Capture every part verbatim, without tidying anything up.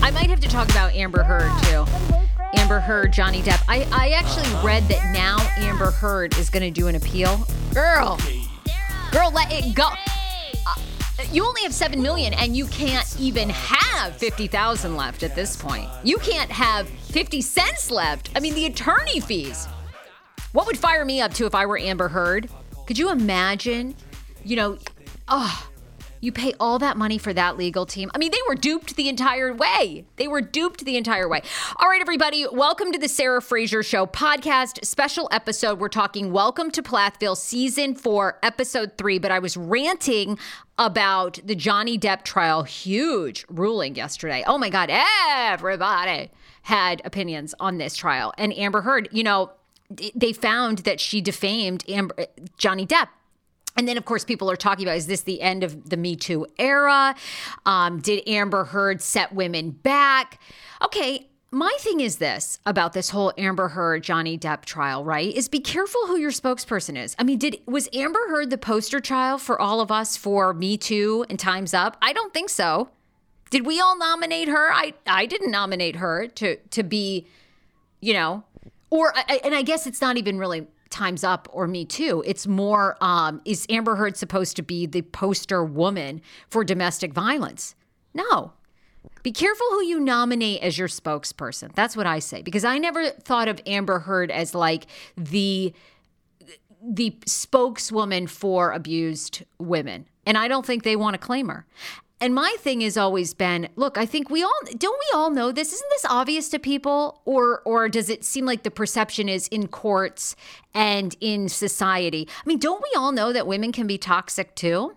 I might have to talk about Amber Heard, too. Amber Heard, Johnny Depp. I, I actually read that now Amber Heard is going to do an appeal. Girl. Girl, let it go. Uh, you only have seven million dollars and you can't even have fifty thousand dollars left at this point. You can't have fifty cents left. I mean, the attorney fees. What would fire me up, too, if I were Amber Heard? Could you imagine, you know, oh, you pay all that money for that legal team. I mean, they were duped the entire way. They were duped the entire way. All right, everybody, welcome to the Sarah Fraser Show podcast, special episode. We're talking Welcome to Plathville, season four, episode three. But I was ranting about the Johnny Depp trial. Huge ruling yesterday. Oh, my God, everybody had opinions on this trial. And Amber Heard, you know, they found that she defamed Amber, Johnny Depp. And then, of course, people are talking about, is this the end of the Me Too era? Um, did Amber Heard set women back? Okay, my thing is this about this whole Amber Heard, Johnny Depp trial, right, is be careful who your spokesperson is. I mean, did was Amber Heard the poster child for all of us for Me Too and Time's Up? I don't think so. Did we all nominate her? I, I didn't nominate her to, to be, you know, or, and I guess it's not even really Time's Up or Me Too. It's more, um, is Amber Heard supposed to be the poster woman for domestic violence? No. Be careful who you nominate as your spokesperson. That's what I say, because I never thought of Amber Heard as like the the spokeswoman for abused women. And I don't think they want to claim her. And my thing has always been, look, I think we all, don't we all know this? Isn't this obvious to people? Or or does it seem like the perception is in courts and in society? I mean, don't we all know that women can be toxic too?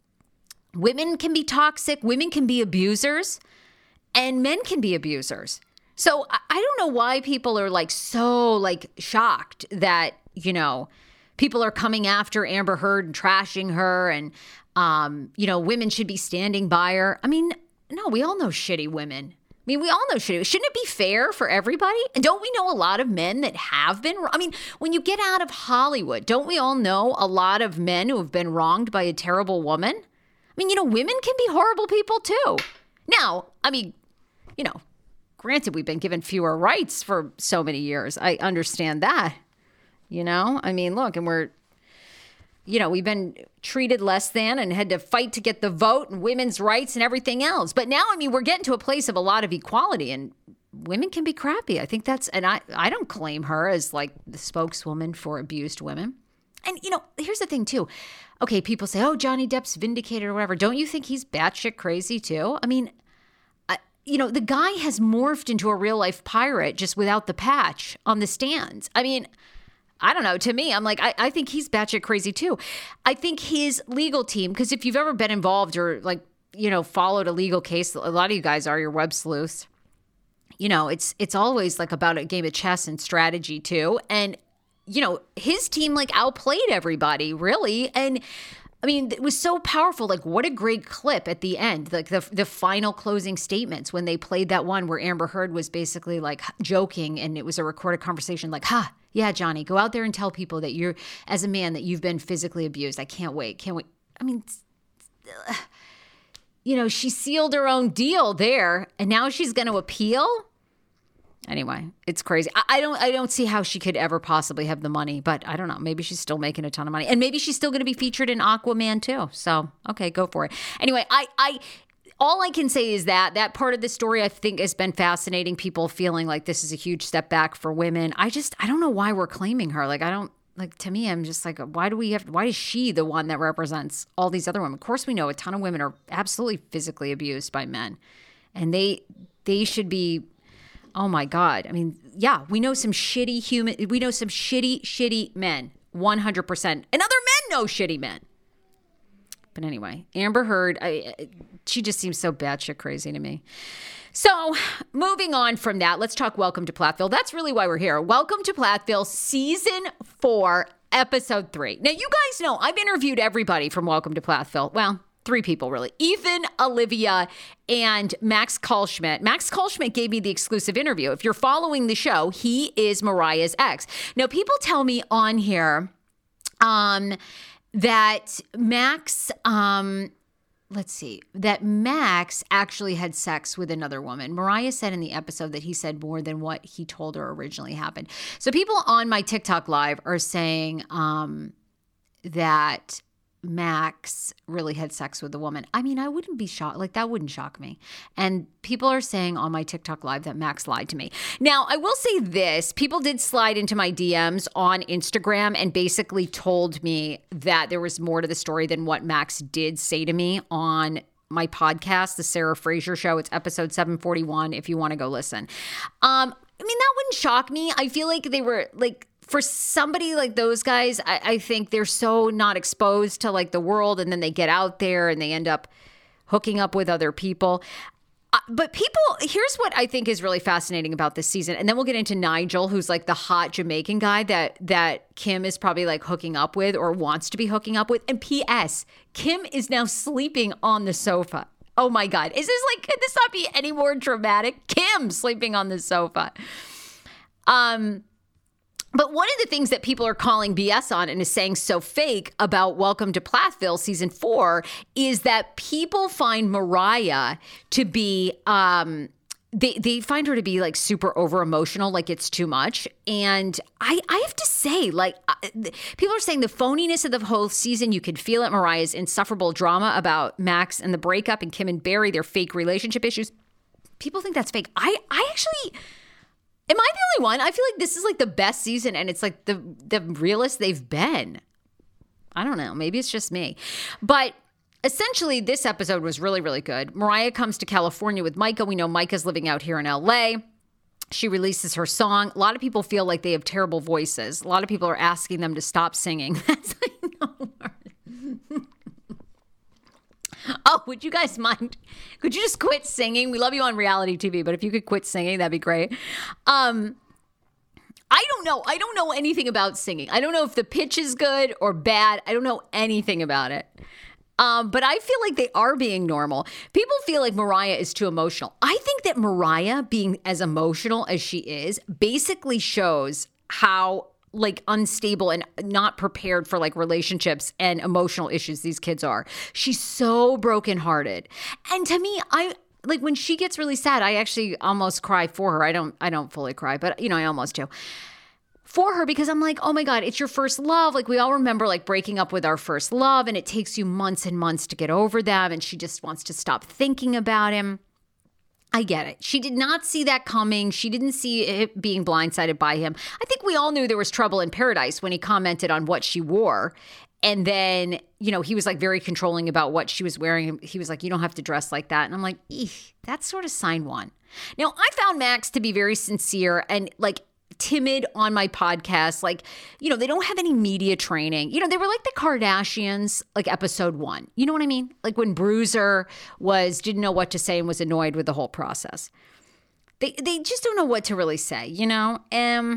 Women can be toxic. Women can be abusers. And men can be abusers. So I, I don't know why people are like so like shocked that, you know, people are coming after Amber Heard and trashing her and, Um, you know, women should be standing by her. I mean, no, we all know shitty women. I mean, we all know shitty. Shouldn't it be fair for everybody? And don't we know a lot of men that have been? I mean, when you get out of Hollywood, don't we all know a lot of men who have been wronged by a terrible woman? I mean, you know, women can be horrible people too. Now, I mean, you know, granted, we've been given fewer rights for so many years. I understand that, you know, I mean, look, and we're, you know, we've been treated less than and had to fight to get the vote and women's rights and everything else. But now, I mean, we're getting to a place of a lot of equality and women can be crappy. I think that's, and I, I don't claim her as like the spokeswoman for abused women. And, you know, here's the thing too. Okay, people say, oh, Johnny Depp's vindicated or whatever. Don't you think he's batshit crazy too? I mean, I, you know, the guy has morphed into a real life pirate just without the patch on the stands. I mean, I don't know. To me, I'm like, I, I think he's batshit crazy too. I think his legal team, because if you've ever been involved or like, you know, followed a legal case, a lot of you guys are, your web sleuths. You know, it's it's always like about a game of chess and strategy too. And, you know, his team like outplayed everybody really. And I mean, it was so powerful. Like, what a great clip at the end, like the the final closing statements when they played that one where Amber Heard was basically like joking and it was a recorded conversation like, ha, yeah, Johnny, go out there and tell people that you're, as a man, that you've been physically abused. I can't wait. Can't wait. I mean, you know, she sealed her own deal there and now she's going to appeal. Anyway, it's crazy. I, I don't I don't see how she could ever possibly have the money, but I don't know. Maybe she's still making a ton of money. And maybe she's still going to be featured in Aquaman too. So, okay, go for it. Anyway, I I all I can say is that that part of the story I think has been fascinating. People feeling like this is a huge step back for women. I just I don't know why we're claiming her. Like I don't like to me, I'm just like, why do we have why is she the one that represents all these other women? Of course we know a ton of women are absolutely physically abused by men. And they they should be, oh my God. I mean, yeah, we know some shitty human, we know some shitty, shitty men, one hundred percent. And other men know shitty men. But anyway, Amber Heard, I, she just seems so batshit crazy to me. So moving on from that, let's talk Welcome to Plathville. That's really why we're here. Welcome to Plathville, season four, episode three. Now, you guys know I've interviewed everybody from Welcome to Plathville. Well, three people, really. Ethan, Olivia, and Max Kalschmidt. Max Kalschmidt gave me the exclusive interview. If you're following the show, he is Mariah's ex. Now, people tell me on here um, that Max, um, let's see, that Max actually had sex with another woman. Mariah said in the episode that he said more than what he told her originally happened. So people on my TikTok live are saying um, that Max really had sex with the woman. I mean, I wouldn't be shocked. Like, that wouldn't shock me. And people are saying on my TikTok live that Max lied to me. Now, I will say this. People did slide into my D Ms on Instagram and basically told me that there was more to the story than what Max did say to me on my podcast, The Sarah Fraser Show. It's episode seven forty-one if you want to go listen. Um, I mean, that wouldn't shock me. I feel like they were like, for somebody like those guys, I, I think they're so not exposed to like the world, and then they get out there and they end up hooking up with other people. Uh, but people, here's what I think is really fascinating about this season. And then we'll get into Nigel, who's like the hot Jamaican guy that, that Kim is probably like hooking up with or wants to be hooking up with. And P S, Kim is now sleeping on the sofa. Oh my God. Is this like, could this not be any more dramatic? Kim sleeping on the sofa. Um, But one of the things that people are calling B S on and is saying so fake about Welcome to Plathville season four is that people find Mariah to be, um, they, they find her to be like super over emotional, like it's too much. And I, I have to say, like, people are saying the phoniness of the whole season, you could feel it. Mariah's insufferable drama about Max and the breakup, and Kim and Barry, their fake relationship issues. People think that's fake. I, I actually... Am I the only one? I feel like this is like the best season, and it's like the the realest they've been. I don't know. Maybe it's just me. But essentially, this episode was really, really good. Mariah comes to California with Micah. We know Micah's living out here in L A. She releases her song. A lot of people feel like they have terrible voices. A lot of people are asking them to stop singing. That's like no word. Oh, would you guys mind? Could you just quit singing? We love you on reality T V, but if you could quit singing, that'd be great. Um, I don't know. I don't know anything about singing. I don't know if the pitch is good or bad. I don't know anything about it. Um, but I feel like they are being normal. People feel like Mariah is too emotional. I think that Mariah being as emotional as she is basically shows how like unstable and not prepared for like relationships and emotional issues these kids are. She's so brokenhearted. And to me, I like when she gets really sad, I actually almost cry for her. I don't, I don't fully cry, but you know, I almost do for her because I'm like, oh my God, it's your first love. Like we all remember like breaking up with our first love, and it takes you months and months to get over them. And she just wants to stop thinking about him. I get it. She did not see that coming. She didn't see it being blindsided by him. I think we all knew there was trouble in paradise when he commented on what she wore. And then, you know, he was like very controlling about what she was wearing. He was like, you don't have to dress like that. And I'm like, eek, that's sort of sign one. Now, I found Max to be very sincere and like timid on my podcast. Like, you know, they don't have any media training. You know, they were like the Kardashians, like episode one. You know what I mean? Like when Bruiser was, didn't know what to say and was annoyed with the whole process. They they just don't know what to really say, you know? Um,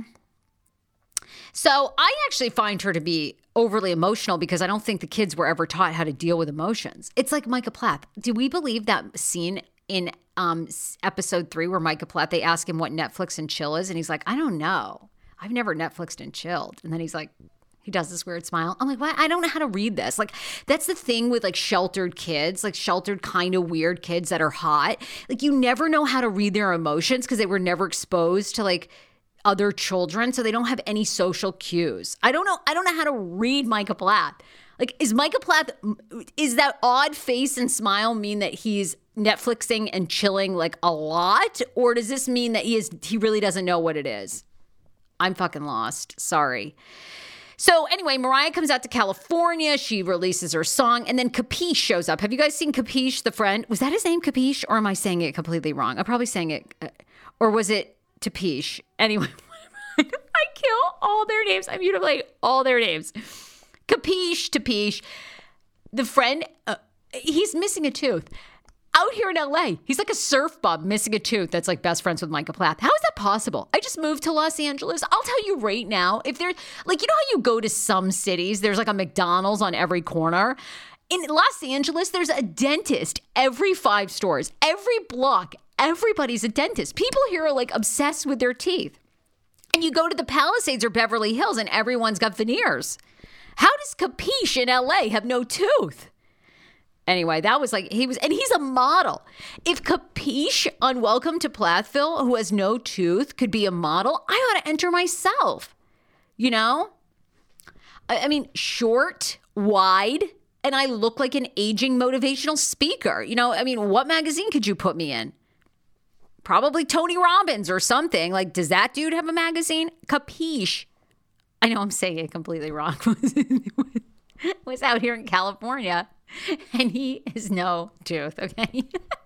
so I actually find her to be overly emotional because I don't think the kids were ever taught how to deal with emotions. It's like Micah Plath. Do we believe that scene in um, episode three where Micah Plath, they ask him what Netflix and chill is, and he's like, I don't know. I've never Netflixed and chilled. And then he's like, he does this weird smile. I'm like, what? I don't know how to read this. Like, that's the thing with like sheltered kids, like sheltered kind of weird kids that are hot. Like you never know how to read their emotions because they were never exposed to like other children. So they don't have any social cues. I don't know. I don't know how to read Micah Plath. Like, is Micah Plath, is that odd face and smile mean that he's Netflixing and chilling like a lot? Or does this mean that he is, he really doesn't know what it is? I'm fucking lost. Sorry. So anyway, Mariah comes out to California. She releases her song, and then Capiche shows up. Have you guys seen Capiche, the friend? Was that his name, Capiche? Or am I saying it completely wrong? I'm probably saying it. Uh, or was it Tapiche? Anyway, I kill all their names. I mutilate all their names. Capiche, Tapiche, the friend, uh, he's missing a tooth. Out here in L A, he's like a surf bum missing a tooth that's like best friends with Micah Plath. How is that possible? I just moved to Los Angeles. I'll tell you right now, if there's like, you know how you go to some cities, there's like a McDonald's on every corner. In Los Angeles, there's a dentist every five stores, every block. Everybody's a dentist. People here are like obsessed with their teeth. And you go to the Palisades or Beverly Hills and everyone's got veneers. How does Capiche in L A have no tooth? Anyway, that was like, he was, and he's a model. If Capiche on Welcome to Plathville, who has no tooth, could be a model, I ought to enter myself. You know? I, I mean, short, wide, and I look like an aging motivational speaker. You know, I mean, what magazine could you put me in? Probably Tony Robbins or something. Like, does that dude have a magazine? Capiche. I know I'm saying it completely wrong. was out here in California. And he is no tooth, okay?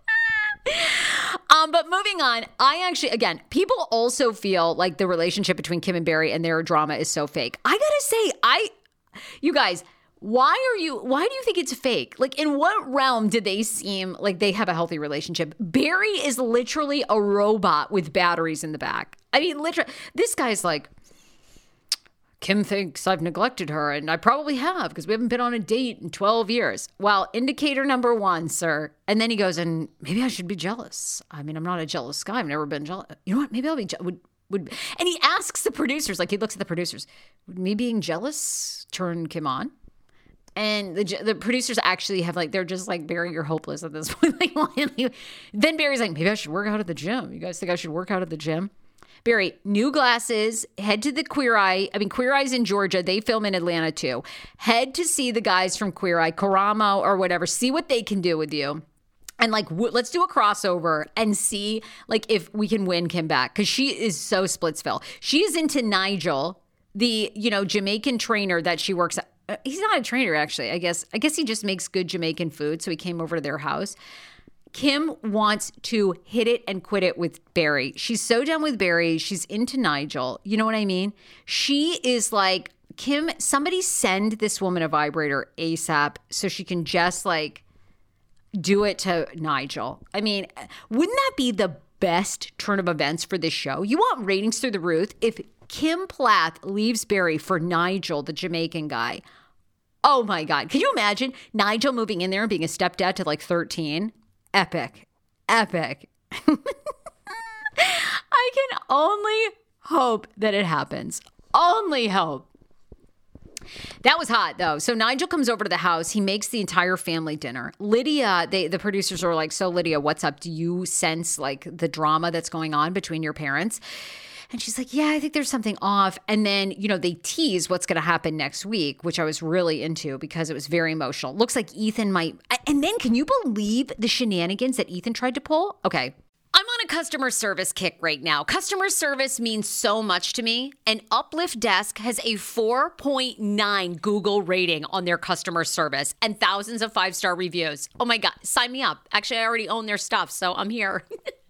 um, but moving on, I actually, again, people also feel like the relationship between Kim and Barry and their drama is so fake. I gotta say, I, you guys, why are you, why do you think it's fake? Like, in what realm did they seem like they have a healthy relationship? Barry is literally a robot with batteries in the back. I mean, literally, this guy's like, Kim thinks I've neglected her, and I probably have because we haven't been on a date in twelve years. Well, indicator number one, sir. And then he goes, and maybe I should be jealous. I mean, I'm not a jealous guy. I've never been jealous. You know what? Maybe I'll be jealous. Would, would, and he asks the producers, like he looks at the producers, would me being jealous turn Kim on? And the the producers actually have like, they're just like, Barry, you're hopeless at this point. Like, then Barry's like, maybe I should work out at the gym. You guys think I should work out at the gym? Barry, new glasses, head to the Queer Eye. I mean, Queer Eye's in Georgia. They film in Atlanta too. Head to see the guys from Queer Eye, Karamo or whatever. See what they can do with you. And like, w- let's do a crossover and see like if we can win Kim back. Because she is so Splitsville. She is into Nigel, the, you know, Jamaican trainer that she works at. Uh, he's not a trainer, actually. I guess, I guess he just makes good Jamaican food. So he came over to their house. Kim wants to hit it and quit it with Barry. She's so done with Barry. She's into Nigel. You know what I mean? She is like, Kim, somebody send this woman a vibrator ASAP so she can just like do it to Nigel. I mean, wouldn't that be the best turn of events for this show? You want ratings through the roof if Kim Plath leaves Barry for Nigel, the Jamaican guy. Oh my God. Can you imagine Nigel moving in there and being a stepdad to like thirteen? Epic. Epic. I can only hope that it happens. Only hope. That was hot, though. So Nigel comes over to the house. He makes the entire family dinner. Lydia, they, the producers are like, so Lydia, what's up? Do you sense like the drama that's going on between your parents? And she's like, yeah, I think there's something off. And then, you know, they tease what's going to happen next week, which I was really into because it was very emotional. Looks like Ethan might. And then can you believe the shenanigans that Ethan tried to pull? Okay. I'm on a customer service kick right now. Customer service means so much to me. And Uplift Desk has a four point nine Google rating on their customer service and thousands of five-star reviews. Oh my God, sign me up. Actually, I already own their stuff, so I'm here.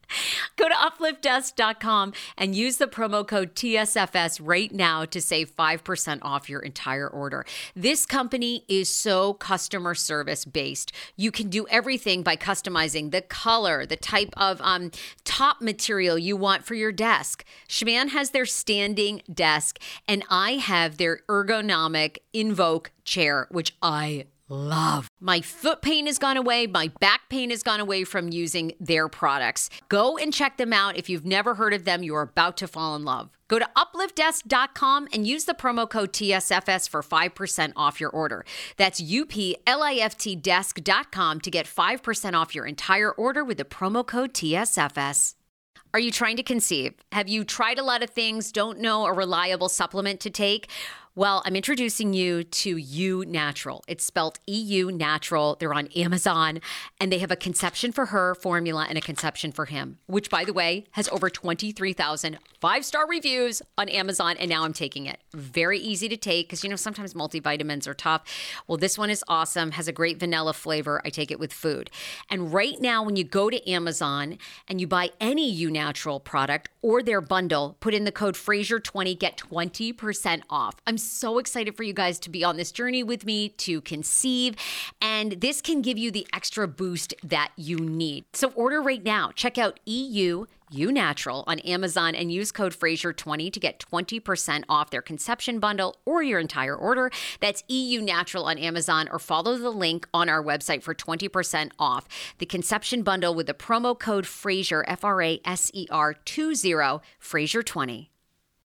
Go to uplift desk dot com and use the promo code T S F S right now to save five percent off your entire order. This company is so customer service based. You can do everything by customizing the color, the type of um, top material you want for your desk. Schman has their standing desk, and I have their ergonomic Invoke chair, which I love. My foot pain has gone away. My back pain has gone away from using their products. Go and check them out. If you've never heard of them, you're about to fall in love. Go to uplift desk dot com and use the promo code T S F S for five percent off your order. That's U P L I F T desk dot com to get five percent off your entire order with the promo code T S F S. Are you trying to conceive? Have you tried a lot of things, don't know a reliable supplement to take? Well, I'm introducing you to U Natural. It's spelled E U Natural. They're on Amazon, and they have a Conception for Her formula and a Conception for Him, which, by the way, has over twenty-three thousand five-star reviews on Amazon, and now I'm taking it. Very easy to take because, you know, sometimes multivitamins are tough. Well, this one is awesome, has a great vanilla flavor. I take it with food. And right now, when you go to Amazon and you buy any U Natural product or their bundle, put in the code Fraser twenty, get twenty percent off. I'm so excited for you guys to be on this journey with me to conceive, and this can give you the extra boost that you need. So order right now. Check out E U U Natural on Amazon and use code Fraser twenty to get twenty percent off their Conception bundle or your entire order. That's E U Natural on Amazon, or follow the link on our website for twenty percent off the Conception bundle with the promo code Fraser, F R A S E R twenty, Fraser twenty.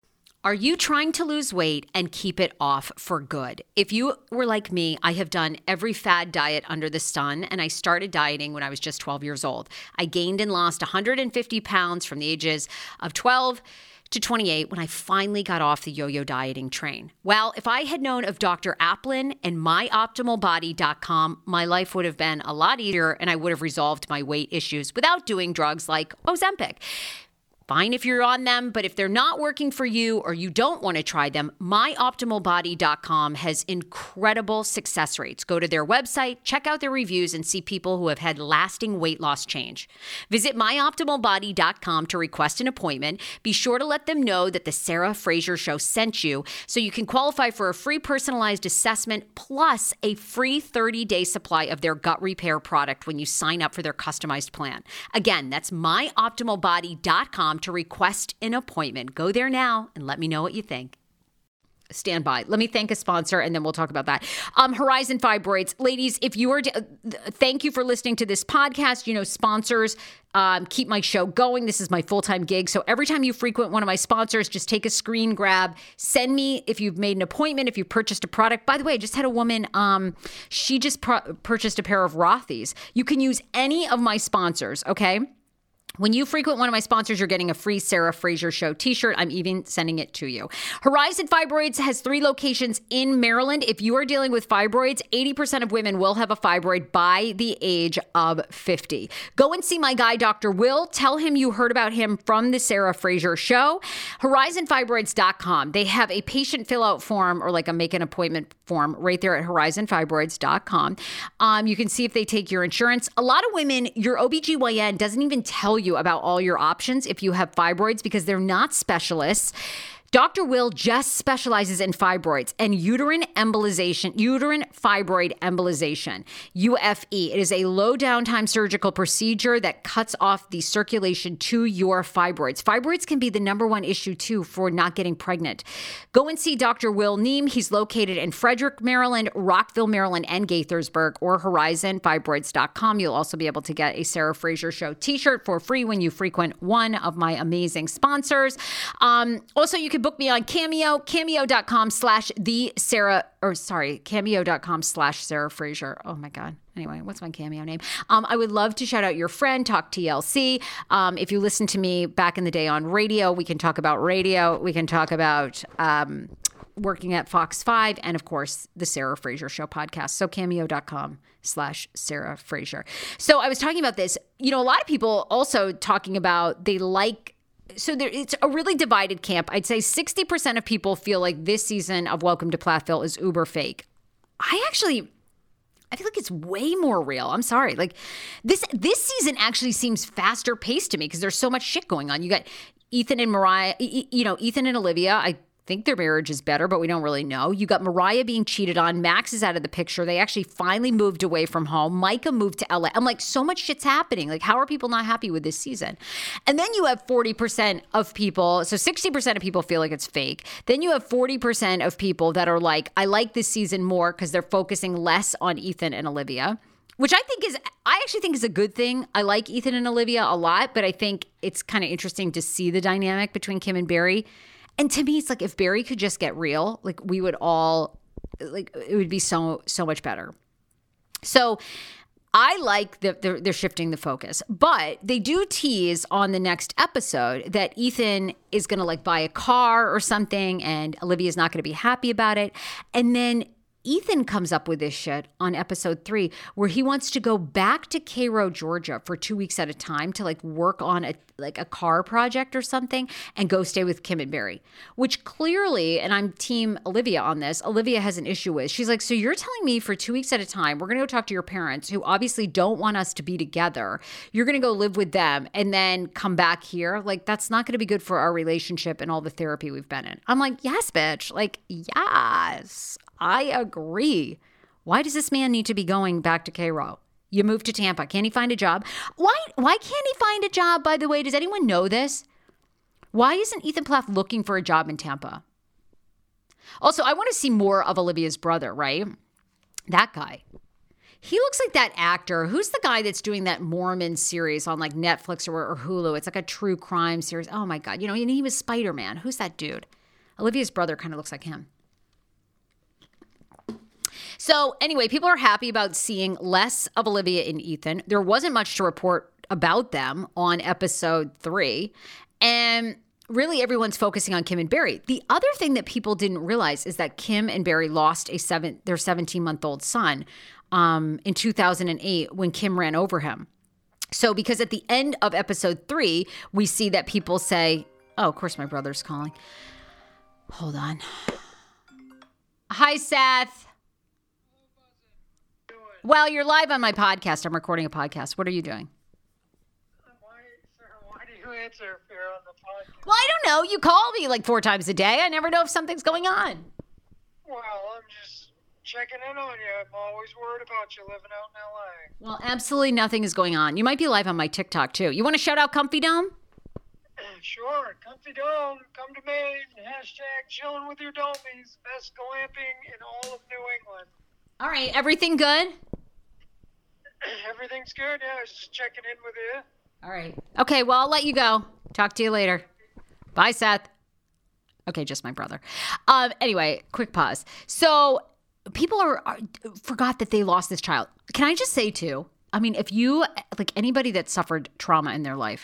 Are you trying to lose weight and keep it off for good? If you were like me, I have done every fad diet under the sun, and I started dieting when I was just twelve years old. I gained and lost one hundred fifty pounds from the ages of twelve to twenty-eight when I finally got off the yo-yo dieting train. Well, if I had known of Doctor Aplin and my optimal body dot com, my life would have been a lot easier and I would have resolved my weight issues without doing drugs like Ozempic. Fine if you're on them, but if they're not working for you or you don't want to try them, my optimal body dot com has incredible success rates. Go to their website, check out their reviews, and see people who have had lasting weight loss change. Visit my optimal body dot com to request an appointment. Be sure to let them know that the Sarah Fraser Show sent you so you can qualify for a free personalized assessment plus a free thirty-day supply of their gut repair product when you sign up for their customized plan. Again, that's my optimal body dot com to request an appointment. Go there now and let me know what you think. Stand by. Let me thank a sponsor and then we'll talk about that. Um, Horizon Fibroids. Ladies, if you are, uh, thank you for listening to this podcast. You know, sponsors um, keep my show going. This is my full-time gig. So every time you frequent one of my sponsors, just take a screen grab, send me if you've made an appointment, if you purchased a product. By the way, I just had a woman, um, she just pro- purchased a pair of Rothy's. You can use any of my sponsors, okay? When you frequent one of my sponsors, you're getting a free Sarah Fraser Show t-shirt. I'm even sending it to you. Horizon Fibroids has three locations in Maryland. If you are dealing with fibroids, eighty percent of women will have a fibroid by the age of fifty. Go and see my guy, Doctor Will. Tell him you heard about him from the Sarah Fraser Show. Horizon Fibroids dot com. They have a patient fill-out form or like a make an appointment form right there at Horizon Fibroids dot com. Um, you can see if they take your insurance. A lot of women, your O B G Y N doesn't even tell you about all your options if you have fibroids because they're not specialists. Doctor Will just specializes in fibroids and uterine embolization, uterine fibroid embolization, U F E. It is a low downtime surgical procedure that cuts off the circulation to your fibroids. Fibroids can be the number one issue too for not getting pregnant. Go and see Doctor Will Neem. He's located in Frederick, Maryland, Rockville, Maryland, and Gaithersburg, or Horizon Fibroids dot com. You'll also be able to get a Sarah Fraser Show t-shirt for free when you frequent one of my amazing sponsors. Um, also, you can book me on Cameo, cameo dot com slash the Sarah, or sorry, cameo dot com slash Sarah Fraser. Oh my God. Anyway, what's my Cameo name? Um, I would love to shout out your friend, Talk T L C. Um, if you listen to me back in the day on radio, we can talk about radio. We can talk about um, working at Fox five and, of course, the Sarah Fraser Show podcast. So cameo dot com slash Sarah Fraser. So I was talking about this. You know, a lot of people also talking about they like So there, it's a really divided camp. I'd say sixty percent of people feel like this season of Welcome to Plathville is uber fake. I actually, I feel like it's way more real. I'm sorry. Like this, this season actually seems faster paced to me because there's so much shit going on. You got Ethan and Mariah, you know, Ethan and Olivia. I think their marriage is better, but we don't really know. You got Mariah being cheated on. Max is out of the picture. They actually finally moved away from home. Micah moved to L A. I'm like, so much shit's happening. Like, how are people not happy with this season? And then you have forty percent of people. So sixty percent of people feel like it's fake. Then you have forty percent of people that are like, I like this season more because they're focusing less on Ethan and Olivia, which I think is, I actually think is a good thing. I like Ethan and Olivia a lot, but I think it's kind of interesting to see the dynamic between Kim and Barry. And to me, it's like if Barry could just get real, like we would all, like it would be so, so much better. So I like that they're, they're shifting the focus, but they do tease on the next episode that Ethan is going to like buy a car or something and Olivia's not going to be happy about it. And then Ethan comes up with this shit on episode three where he wants to go back to Cairo, Georgia for two weeks at a time to like work on a like a car project or something and go stay with Kim and Barry, which clearly, and I'm team Olivia on this, Olivia has an issue with. She's like, so you're telling me for two weeks at a time, we're going to go talk to your parents who obviously don't want us to be together. You're going to go live with them and then come back here. Like, that's not going to be good for our relationship and all the therapy we've been in. I'm like, yes, bitch. Like, yes. I agree. Why does this man need to be going back to Cairo? You moved to Tampa. Can't he find a job? Why Why can't he find a job, by the way? Does anyone know this? Why isn't Ethan Plath looking for a job in Tampa? Also, I want to see more of Olivia's brother, right? That guy. He looks like that actor. Who's the guy that's doing that Mormon series on like Netflix or, or Hulu? It's like a true crime series. Oh my God. You know, and he was Spider-Man. Who's that dude? Olivia's brother kind of looks like him. So anyway, people are happy about seeing less of Olivia and Ethan. There wasn't much to report about them on episode three. And really everyone's focusing on Kim and Barry. The other thing that people didn't realize is that Kim and Barry lost a seven, their seventeen-month-old son um, in two thousand eight when Kim ran over him. So because at the end of episode three, we see that people say, oh, of course my brother's calling. Hold on. Hi, Seth. Well, you're live on my podcast. I'm recording a podcast. What are you doing? Why, sir, why do you answer if you're on the podcast? Well, I don't know. You call me like four times a day. I never know if something's going on. Well, I'm just checking in on you. I'm always worried about you living out in L A. Well, absolutely nothing is going on. You might be live on my TikTok, too. You want to shout out Comfy Dome? Sure. Comfy Dome. Come to me. Hashtag chilling with your domies. Best glamping in all of New England. All right. Everything good? Everything's good. Yeah, I was just checking in with you. All right. Okay, well, I'll let you go. Talk to you later. Bye, Seth. Okay, just my brother. Um. Anyway, quick pause. So people are, are forgot that they lost this child. Can I just say, too, I mean, if you, like anybody that suffered trauma in their life,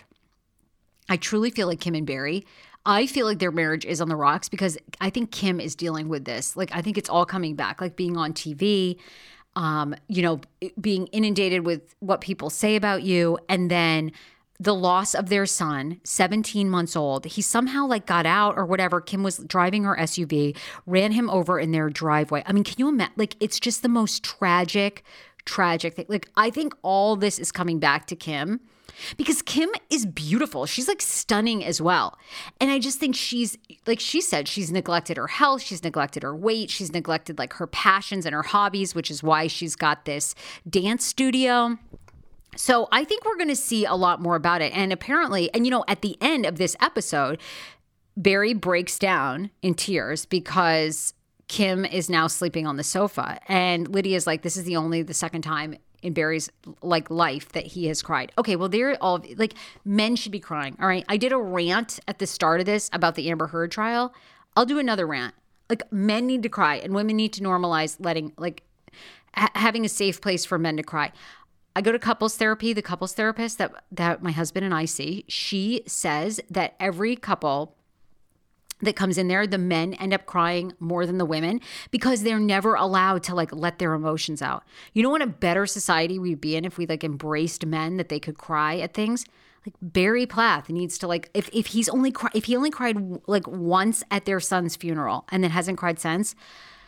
I truly feel like Kim and Barry, I feel like their marriage is on the rocks because I think Kim is dealing with this. Like, I think it's all coming back, like being on T V, um, you know, being inundated with what people say about you. And then the loss of their son, seventeen months old. He somehow like got out or whatever. Kim was driving her S U V, ran him over in their driveway. I mean, can you imagine? Like, it's just the most tragic, tragic thing. Like, I think all this is coming back to Kim. Because Kim is beautiful. She's like stunning as well. And I just think she's, like she said, she's neglected her health. She's neglected her weight. She's neglected like her passions and her hobbies, which is why she's got this dance studio. So I think we're going to see a lot more about it. And apparently, and you know, at the end of this episode, Barry breaks down in tears because Kim is now sleeping on the sofa. And Lydia's like, this is the only, the second time in Barry's like life that he has cried. Okay, well, they're all like, men should be crying. All right. I did a rant at the start of this about the Amber Heard trial. I'll do another rant. Like, men need to cry and women need to normalize letting, like, ha- having a safe place for men to cry. I go to couples therapy. The couples therapist that, that my husband and I see, she says that every couple that comes in there, the men end up crying more than the women because they're never allowed to like let their emotions out. You know what a better society we'd be in if we like embraced men that they could cry at things? Like Barry Plath needs to like, if, if he's only, cry, if he only cried like once at their son's funeral and then hasn't cried since,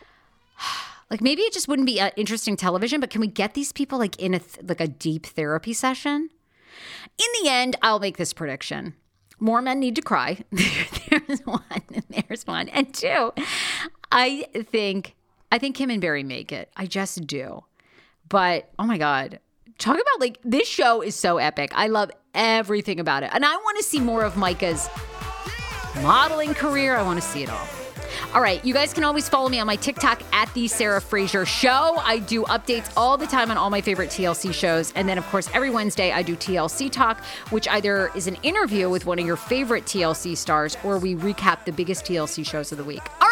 like maybe it just wouldn't be uh, interesting television, but can we get these people like in a, th- like a deep therapy session? In the end, I'll make this prediction. More men need to cry. There's one. There's one. And two, I think I think Kim and Barry make it. I just do. But oh my God. Talk about like this show is so epic. I love everything about it. And I want to see more of Micah's modeling career. I want to see it all. All right, you guys can always follow me on my TikTok at The Sarah Fraser Show. I do updates all the time on all my favorite T L C shows. And then, of course, every Wednesday I do T L C Talk, which either is an interview with one of your favorite T L C stars or we recap the biggest T L C shows of the week. All